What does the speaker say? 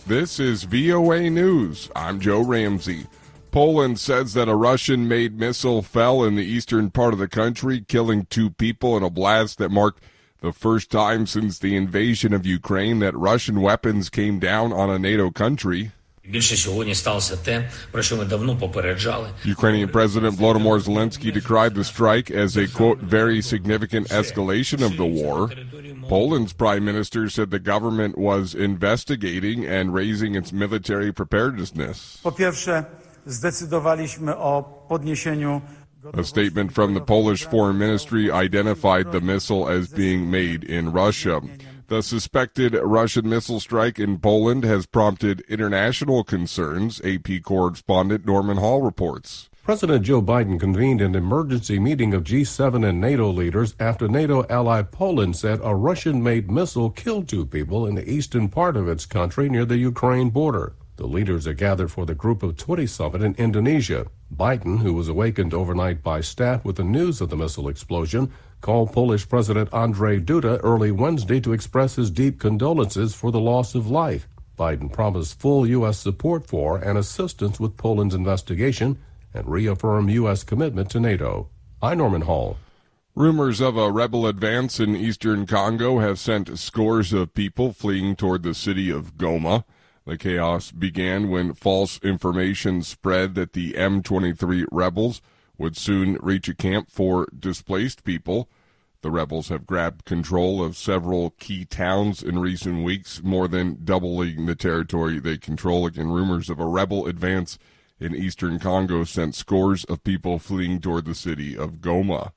This is VOA News. I'm Joe Ramsey. Poland says that a Russian-made missile fell in the eastern part of the country, killing 2 people in a blast that marked the first time since the invasion of Ukraine that Russian weapons came down on a NATO country. Ukrainian President Volodymyr Zelensky decried the strike as a, quote, very significant escalation of the war. Poland's prime minister said the government was investigating and raising its military preparedness. A statement from the Polish Foreign Ministry identified the missile as being made in Russia. The suspected Russian missile strike in Poland has prompted international concerns, AP correspondent Norman Hall reports. President Joe Biden convened an emergency meeting of G7 and NATO leaders after NATO ally Poland said a Russian-made missile killed 2 people in the eastern part of its country near the Ukraine border. The leaders are gathered for the Group of 20 summit in Indonesia. Biden, who was awakened overnight by staff with the news of the missile explosion, called Polish President Andrzej Duda early Wednesday to express his deep condolences for the loss of life. Biden promised full U.S. support for and assistance with Poland's investigation and reaffirmed U.S. commitment to NATO. I'm Norman Hall. Rumors of a rebel advance in eastern Congo have sent scores of people fleeing toward the city of Goma. The chaos began when false information spread that the M23 rebels would soon reach a camp for displaced people. The rebels have grabbed control of several key towns in recent weeks, more than doubling the territory they control. Again, rumors of a rebel advance in eastern Congo sent scores of people fleeing toward the city of Goma.